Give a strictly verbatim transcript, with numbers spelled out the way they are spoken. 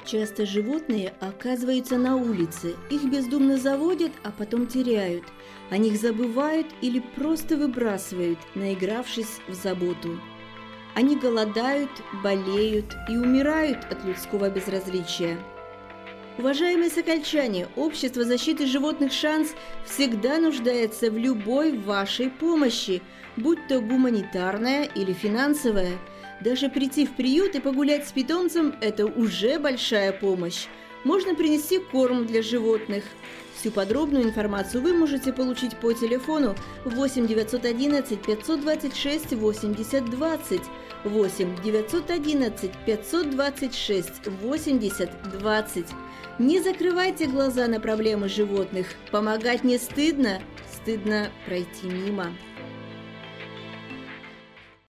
Часто животные оказываются на улице, их бездумно заводят, а потом теряют. О них забывают или просто выбрасывают, наигравшись в заботу. Они голодают, болеют и умирают от людского безразличия. Уважаемые сокольчане, Общество защиты животных «Шанс» всегда нуждается в любой вашей помощи, будь то гуманитарная или финансовая. Даже прийти в приют и погулять с питомцем – это уже большая помощь. Можно принести корм для животных. Всю подробную информацию вы можете получить по телефону восемь девятьсот одиннадцать пятьсот двадцать шесть восемьдесят двадцать, восемь девятьсот одиннадцать пятьсот двадцать шесть восемьдесят двадцать. Не закрывайте глаза на проблемы животных. Помогать не стыдно, стыдно пройти мимо.